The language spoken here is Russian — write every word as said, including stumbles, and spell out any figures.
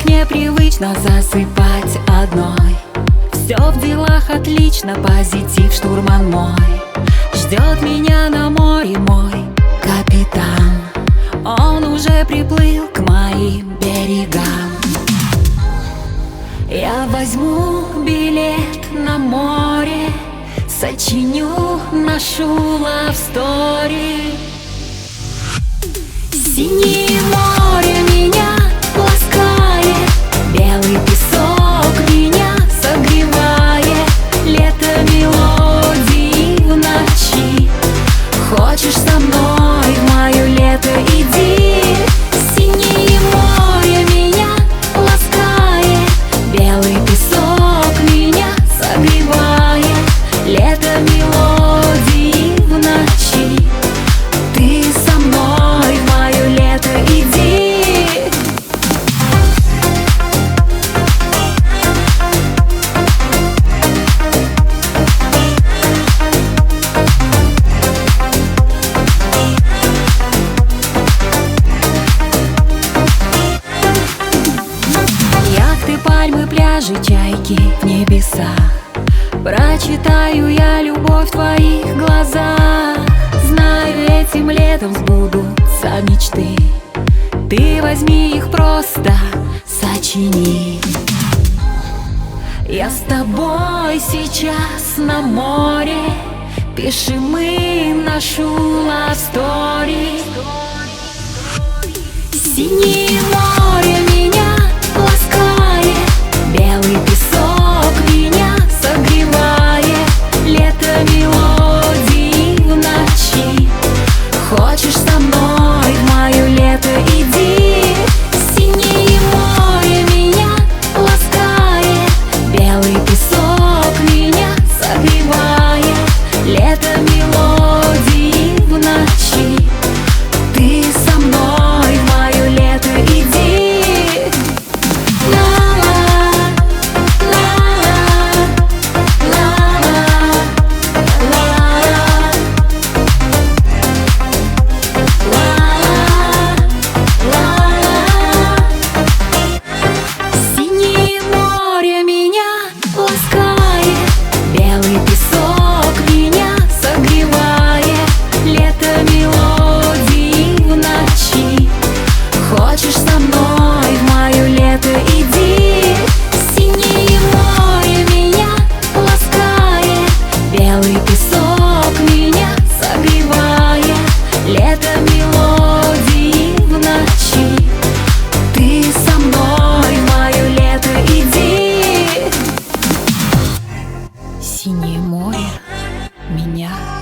как непривычно засыпать одной. Все в делах отлично, позитив штурман мой. Ждет меня на море мой капитан. Он уже приплыл к моим берегам. Я возьму билет на море, сочиню нашу love story. Синее море меня ласкает, белый песок меня согревает. Лето мелодии в ночи. Хочешь со мной в мое лето, иди. Синее море меня ласкает, белый песок меня согревает. Лето мелодии в ночи. Ты со мной в мое лето, иди. Яхты, пальмы, пляжи, чайки в небесах. Прочитаю я любовь в твоих глазах. Знаю, этим летом сбудутся мечты. Ты возьми их просто, сочини. Я с тобой сейчас на море. Пишем мы нашу love story. Синее море меня ласкает, белый песок меня согревает. Лето мелодии в ночи. Хочешь со мной в мое лето, иди. Синее море меня ласкает, белый песок меня согревает. Лето мелодии в ночи. Ты со мной в мое лето, иди. Ла-ла, ла-ла, ла-ла, ла-ла, ла-ла. Синее море меня ласкает, белый песок меня согревает. Лето мелодии в ночи. Хочешь со мной в мое лето, иди. Синее море меня ласкает, белый песок меня согревает. Лето мелодии в ночи. Ты со мной в мое лето, иди. Синее море меня